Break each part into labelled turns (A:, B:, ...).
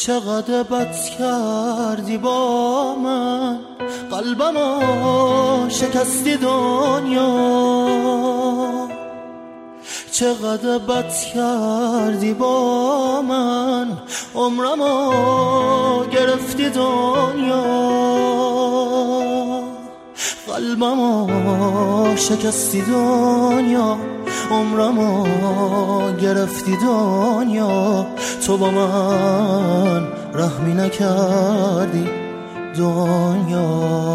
A: چقدر بد کردی با من، قلبمو شکستی دنیا. چقدر بد کردی با من، عمرمو گرفتی دنیا. قلبمو شکستی دنیا، عمرمو گرفتی دنیا. تو با من رحمی نکردی دنیا.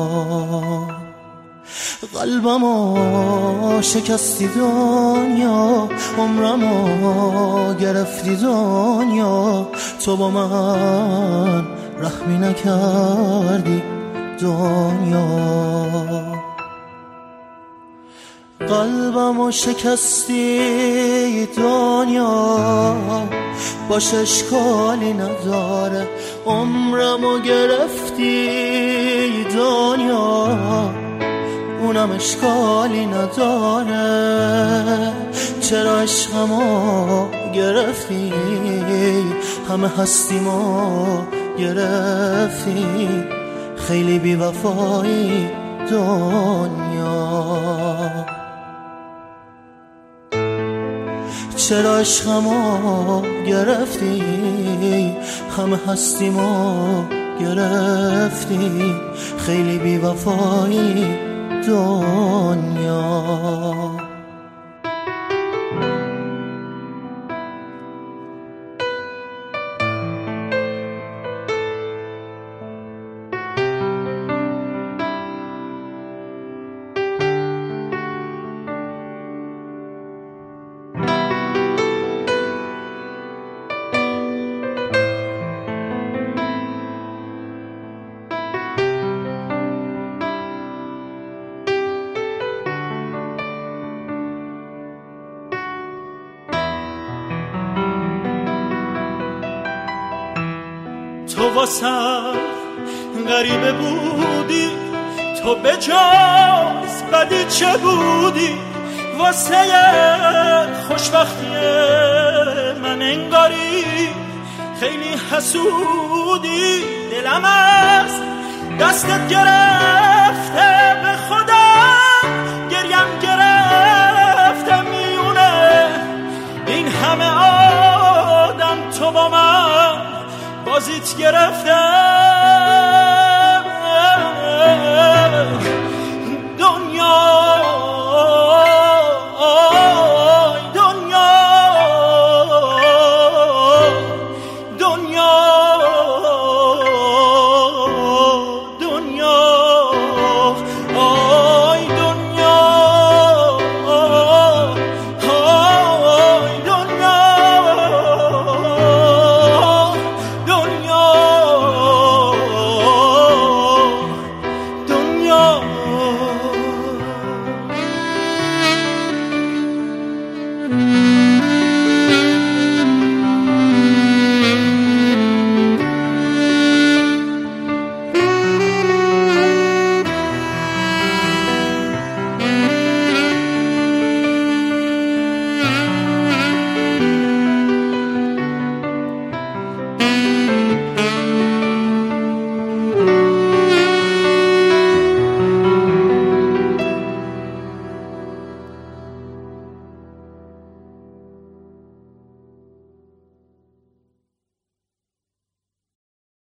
A: قلبمو شکستی دنیا، عمرمو گرفتی دنیا. تو با من رحمی نکردی دنیا. قلبمو شکستی دنیا، باش اشکالی نداره. عمرمو گرفتی دنیا، اونم اشکالی نداره. چرا عشقمو گرفتی، همه هستیمو گرفتی. خیلی بی وفایی دنیا. چرا عشقمو گرفتی، همه هستیمو گرفتی. خیلی بی وفایی دنیا.
B: تو واسم غریبه بودی، تو به جاز بدی چه بودی. واسه خوشبختی من انگاری خیلی حسودی. دلم از دستت گرفته به خودم، گریم گرفته میونه این همه آدم. تو با من بازیت گرفته.